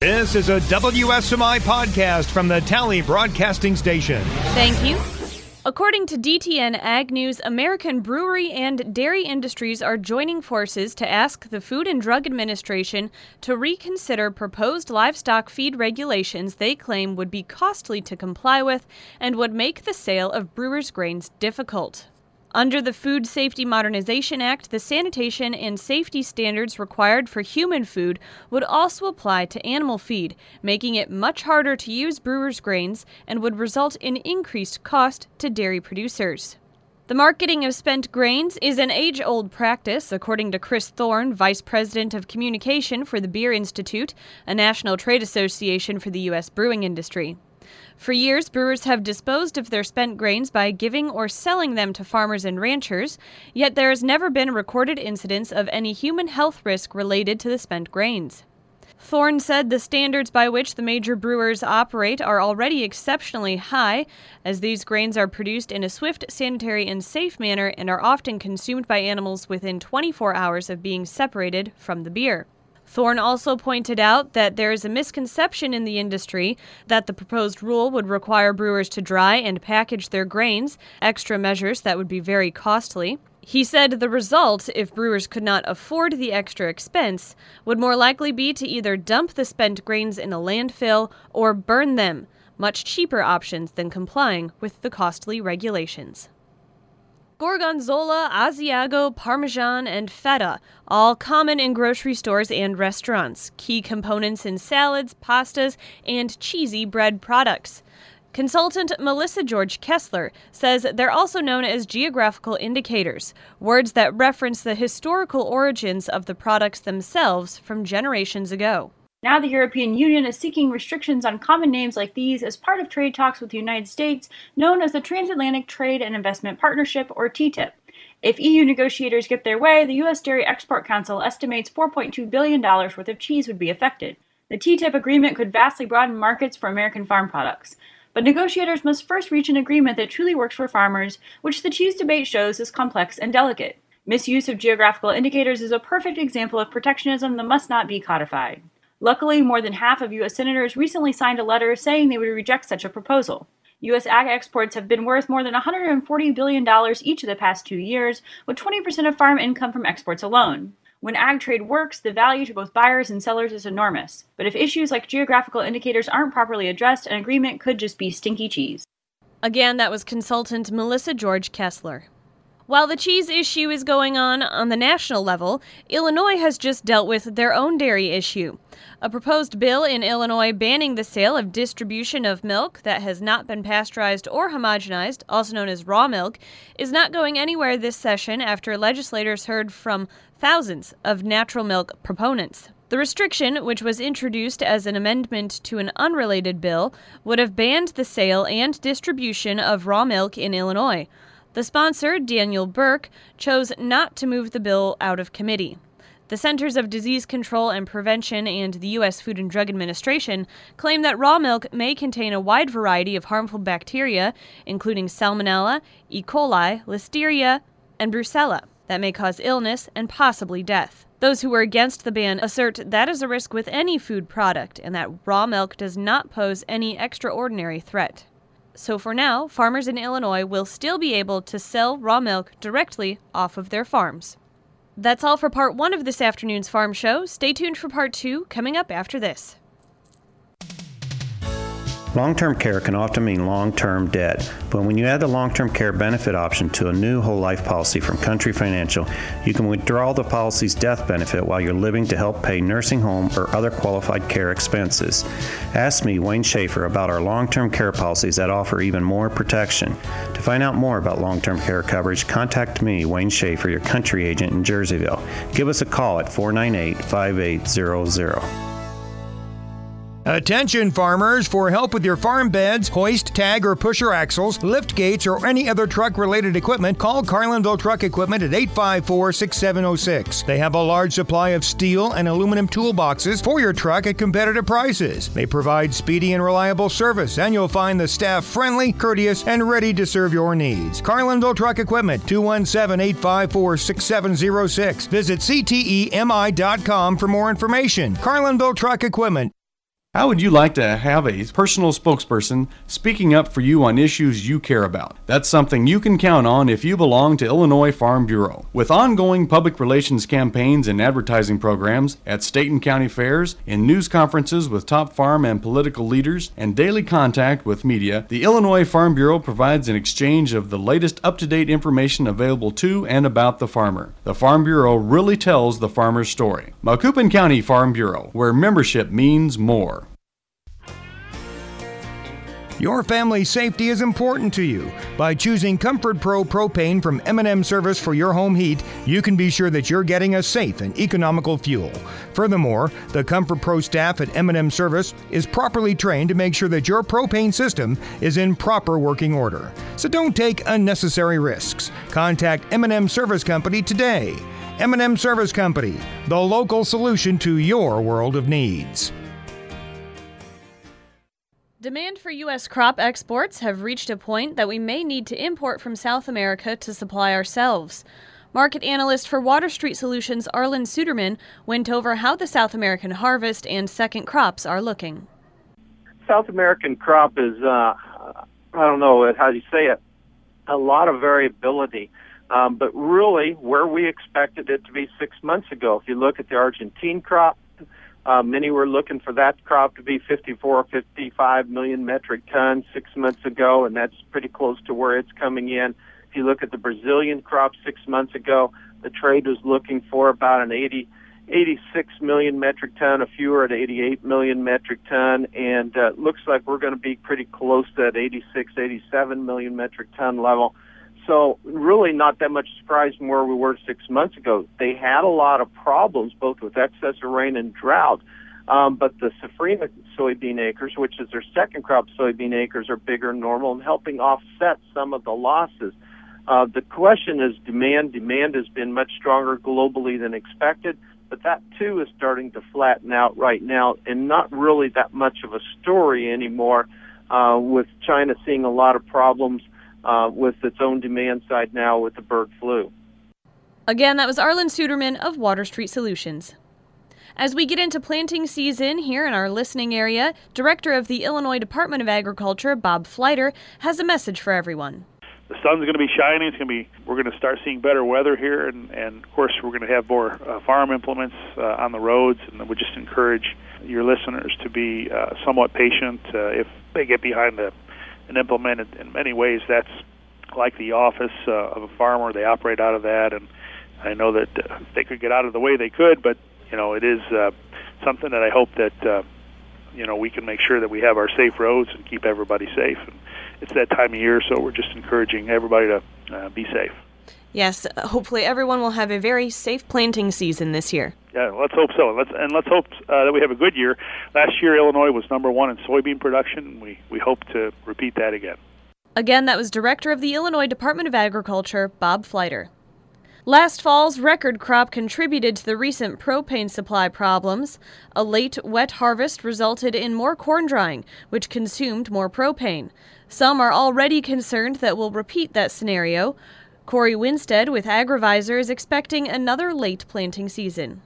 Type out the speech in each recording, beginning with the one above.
This is a WSMI podcast from the Tally Broadcasting Station. Thank you. According to DTN Ag News, American brewery and dairy industries are joining forces to ask the Food and Drug Administration to reconsider proposed livestock feed regulations they claim would be costly to comply with and would make the sale of brewers' grains difficult. Under the Food Safety Modernization Act, the sanitation and safety standards required for human food would also apply to animal feed, making it much harder to use brewers' grains and would result in increased cost to dairy producers. The marketing of spent grains is an age-old practice, according to Chris Thorne, Vice President of Communication for the Beer Institute, a national trade association for the U.S. brewing industry. For years, brewers have disposed of their spent grains by giving or selling them to farmers and ranchers, yet there has never been a recorded incidence of any human health risk related to the spent grains. Thorne said the standards by which the major brewers operate are already exceptionally high, as these grains are produced in a swift, sanitary, and safe manner and are often consumed by animals within 24 hours of being separated from the beer. Thorne also pointed out that there is a misconception in the industry that the proposed rule would require brewers to dry and package their grains, extra measures that would be very costly. He said the result, if brewers could not afford the extra expense, would more likely be to either dump the spent grains in a landfill or burn them, much cheaper options than complying with the costly regulations. Gorgonzola, Asiago, Parmesan, and Feta, all common in grocery stores and restaurants, key components in salads, pastas, and cheesy bread products. Consultant Melissa George Kessler says they're also known as geographical indicators, words that reference the historical origins of the products themselves from generations ago. Now the European Union is seeking restrictions on common names like these as part of trade talks with the United States, known as the Transatlantic Trade and Investment Partnership, or TTIP. If EU negotiators get their way, the U.S. Dairy Export Council estimates $4.2 billion worth of cheese would be affected. The TTIP agreement could vastly broaden markets for American farm products. But negotiators must first reach an agreement that truly works for farmers, which the cheese debate shows is complex and delicate. Misuse of geographical indicators is a perfect example of protectionism that must not be codified. Luckily, more than half of U.S. senators recently signed a letter saying they would reject such a proposal. U.S. ag exports have been worth more than $140 billion each of the past 2 years, with 20% of farm income from exports alone. When ag trade works, the value to both buyers and sellers is enormous. But if issues like geographical indicators aren't properly addressed, an agreement could just be stinky cheese. Again, that was consultant Melissa George Kessler. While the cheese issue is going on the national level, Illinois has just dealt with their own dairy issue. A proposed bill in Illinois banning the sale of distribution of milk that has not been pasteurized or homogenized, also known as raw milk, is not going anywhere this session after legislators heard from thousands of natural milk proponents. The restriction, which was introduced as an amendment to an unrelated bill, would have banned the sale and distribution of raw milk in Illinois. The sponsor, Daniel Burke, chose not to move the bill out of committee. The Centers of Disease Control and Prevention and the U.S. Food and Drug Administration claim that raw milk may contain a wide variety of harmful bacteria, including Salmonella, E. coli, Listeria, and Brucella, that may cause illness and possibly death. Those who are against the ban assert that is a risk with any food product and that raw milk does not pose any extraordinary threat. So for now, farmers in Illinois will still be able to sell raw milk directly off of their farms. That's all for part 1 of this afternoon's Farm Show. Stay tuned for part 2 coming up after this. Long-term care can often mean long-term debt, but when you add the long-term care benefit option to a new whole life policy from Country Financial, you can withdraw the policy's death benefit while you're living to help pay nursing home or other qualified care expenses. Ask me, Wayne Schaefer, about our long-term care policies that offer even more protection. To find out more about long-term care coverage, contact me, Wayne Schaefer, your Country agent in Jerseyville. Give us a call at 498-5800. Attention farmers, for help with your farm beds, hoist, tag, or pusher axles, lift gates, or any other truck-related equipment, call Carlinville Truck Equipment at 854-6706. They have a large supply of steel and aluminum toolboxes for your truck at competitive prices. They provide speedy and reliable service, and you'll find the staff friendly, courteous, and ready to serve your needs. Carlinville Truck Equipment, 217-854-6706. Visit ctemi.com for more information. Carlinville Truck Equipment. How would you like to have a personal spokesperson speaking up for you on issues you care about? That's something you can count on if you belong to Illinois Farm Bureau. With ongoing public relations campaigns and advertising programs at state and county fairs, in news conferences with top farm and political leaders, and daily contact with media, the Illinois Farm Bureau provides an exchange of the latest up-to-date information available to and about the farmer. The Farm Bureau really tells the farmer's story. Macoupin County Farm Bureau, where membership means more. Your family's safety is important to you. By choosing Comfort Pro Propane from M&M Service for your home heat, you can be sure that you're getting a safe and economical fuel. Furthermore, the Comfort Pro staff at M&M Service is properly trained to make sure that your propane system is in proper working order. So don't take unnecessary risks. Contact M&M Service Company today. M&M Service Company, the local solution to your world of needs. Demand for U.S. crop exports have reached a point that we may need to import from South America to supply ourselves. Market analyst for Water Street Solutions Arlen Suderman went over how the South American harvest and second crops are looking. South American crop is, I don't know how you say it, a lot of variability. But really where we expected it to be 6 months ago. If you look at the Argentine crop, many were looking for that crop to be 54, 55 million metric tons 6 months ago, and that's pretty close to where it's coming in. If you look at the Brazilian crop 6 months ago, the trade was looking for about an 86 million metric ton. A few are at 88 million metric ton, and looks like we're going to be pretty close to that 86, 87 million metric ton level. So really not that much surprise from where we were 6 months ago. They had a lot of problems, both with excess of rain and drought. But the Safrinha soybean acres, which is their second crop soybean acres, are bigger than normal and helping offset some of the losses. The question is demand. Demand has been much stronger globally than expected, but that too is starting to flatten out right now and not really that much of a story anymore, with China seeing a lot of problems with its own demand side now with the bird flu. Again, that was Arlen Suderman of Water Street Solutions. As we get into planting season here in our listening area, Director of the Illinois Department of Agriculture, Bob Fleiter, has a message for everyone. The sun's going to be shining. We're going to start seeing better weather here, and of course we're going to have more farm implements on the roads, and we just encourage your listeners to be somewhat patient. If they get behind an implement, in many ways that's like the office of a farmer. They operate out of that, and I know that if they could get out of the way, they could, but it is something that I hope that we can make sure that we have our safe roads and keep everybody safe. And it's that time of year, so we're just encouraging everybody to be safe. Yes, hopefully everyone will have a very safe planting season this year. Yeah, let's hope so. Let's hope that we have a good year. Last year, Illinois was number one in soybean production. We hope to repeat that again. Again, that was Director of the Illinois Department of Agriculture, Bob Fleiter. Last fall's record crop contributed to the recent propane supply problems. A late wet harvest resulted in more corn drying, which consumed more propane. Some are already concerned that we'll repeat that scenario. Corey Winstead with AgriVisor is expecting another late planting season.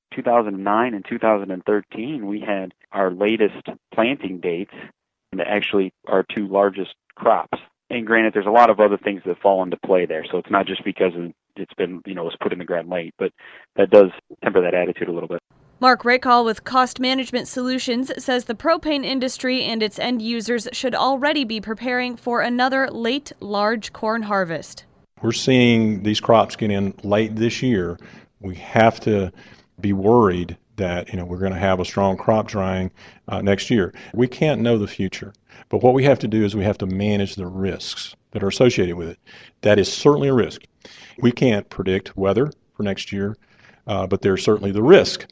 2009 and 2013, we had our latest planting dates, and actually our two largest crops. And granted, there's a lot of other things that fall into play there, so it's not just because it's been, it was put in the ground late, but that does temper that attitude a little bit. Mark Rakall with Cost Management Solutions says the propane industry and its end users should already be preparing for another late large corn harvest. We're seeing these crops get in late this year. We have to be worried that we're going to have a strong crop drying next year. We can't know the future, but what we have to do is we have to manage the risks that are associated with it. That is certainly a risk. We can't predict weather for next year, but there's certainly the risk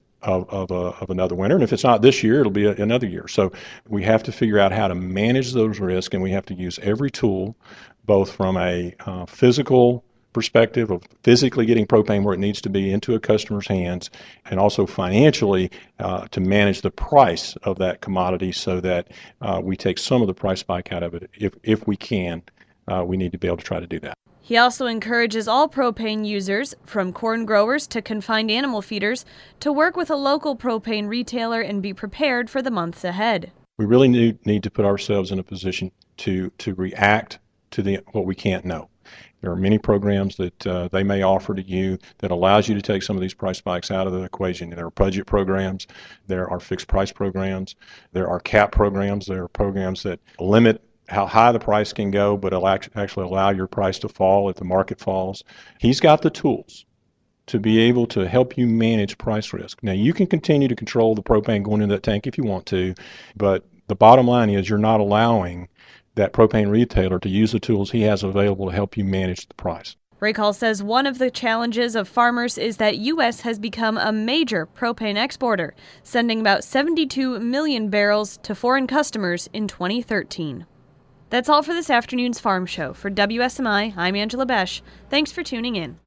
of another winter. And if it's not this year, it'll be another year. So we have to figure out how to manage those risks, and we have to use every tool, both from a physical perspective of physically getting propane where it needs to be into a customer's hands, and also financially to manage the price of that commodity so that we take some of the price spike out of it. If we can, we need to be able to try to do that. He also encourages all propane users, from corn growers to confined animal feeders, to work with a local propane retailer and be prepared for the months ahead. We really need to put ourselves in a position to react to what we can't know. There are many programs that they may offer to you that allows you to take some of these price spikes out of the equation. There are budget programs, there are fixed price programs, there are cap programs, there are programs that limit how high the price can go, but it'll actually allow your price to fall if the market falls. He's got the tools to be able to help you manage price risk. Now, you can continue to control the propane going into that tank if you want to, but the bottom line is you're not allowing that propane retailer to use the tools he has available to help you manage the price. Rahal says one of the challenges of farmers is that U.S. has become a major propane exporter, sending about 72 million barrels to foreign customers in 2013. That's all for this afternoon's Farm Show. For WSMI, I'm Angela Besch. Thanks for tuning in.